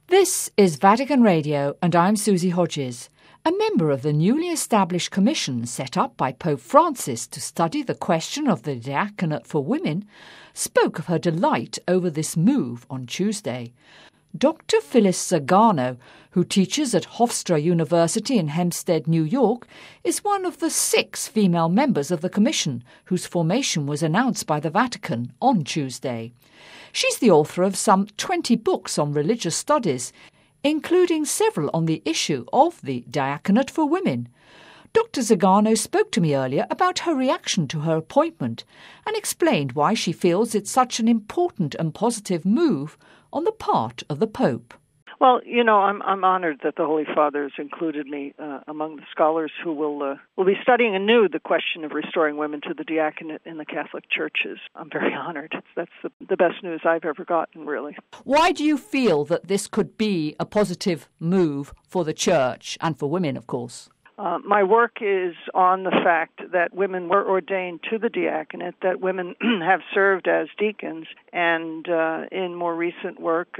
This is Vatican Radio, and I'm Susie Hodges. A member of the newly established commission set up by Pope Francis to study the question of the diaconate for women spoke of her delight over this move on Tuesday. Dr. Phyllis Zagano, who teaches at Hofstra University in Hempstead, New York, is one of the 6 female members of the commission whose formation was announced by the Vatican on Tuesday. She's the author of some 20 books on religious studies, including several on the issue of the diaconate for women. Dr. Zagano spoke to me earlier about her reaction to her appointment and explained why she feels it's such an important and positive move on the part of the Pope. Well, I'm honored that the Holy Father has included me among the scholars who will be studying anew the question of restoring women to the diaconate in the Catholic churches. I'm very honored. That's the best news I've ever gotten, really. Why do you feel that this could be a positive move for the church and for women, of course? My work is on the fact that women were ordained to the diaconate, that women have served as deacons, and in more recent work,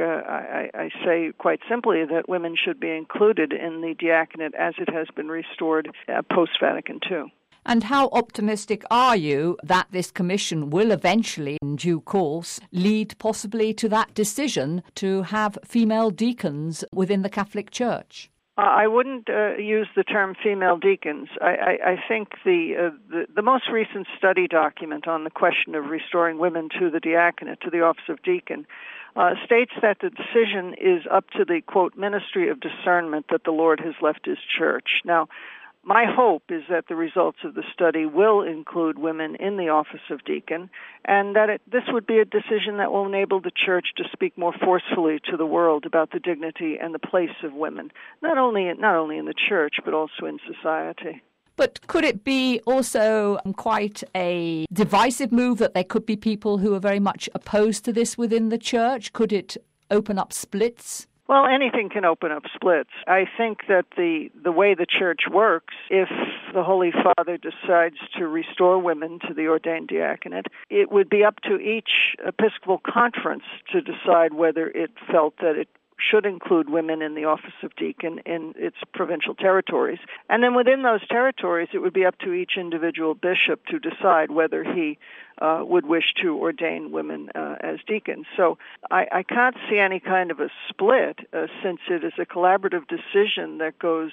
I say quite simply that women should be included in the diaconate as it has been restored post-Vatican II. And how optimistic are you that this commission will eventually, in due course, lead possibly to that decision to have female deacons within the Catholic Church? I wouldn't use the term female deacons. I think the most recent study document on the question of restoring women to the diaconate, to the office of deacon, states that the decision is up to the, quote, ministry of discernment that the Lord has left his church. Now, my hope is that the results of the study will include women in the office of deacon, and that this would be a decision that will enable the Church to speak more forcefully to the world about the dignity and the place of women, not only in the Church, but also in society. But could it be also quite a divisive move that there could be people who are very much opposed to this within the Church? Could it open up splits? Well, anything can open up splits. I think that the way the Church works, if the Holy Father decides to restore women to the ordained diaconate, it would be up to each Episcopal conference to decide whether it felt that it should include women in the office of deacon in its provincial territories. And then within those territories, it would be up to each individual bishop to decide whether he would wish to ordain women as deacons. So I can't see any kind of a split since it is a collaborative decision that goes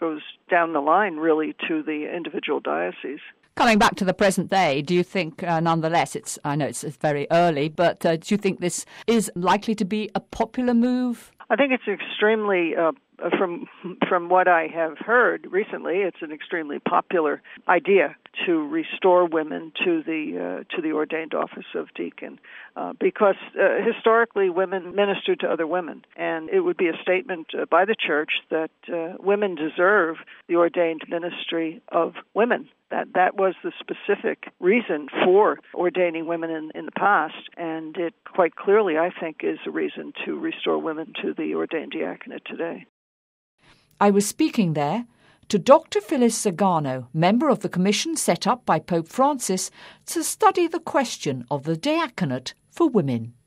down the line, really, to the individual diocese. Coming back to the present day, do you think, nonetheless, I know it's very early, but do you think this is likely to be a popular move? I think it's extremely, from what I have heard recently, it's an extremely popular idea to restore women to the ordained office of deacon, because historically women ministered to other women, and it would be a statement by the Church that women deserve the ordained ministry of women. That was the specific reason for ordaining women in the past, and it quite clearly, I think, is a reason to restore women to the ordained diaconate today. I was speaking there to Dr. Phyllis Zagano, member of the commission set up by Pope Francis to study the question of the diaconate for women.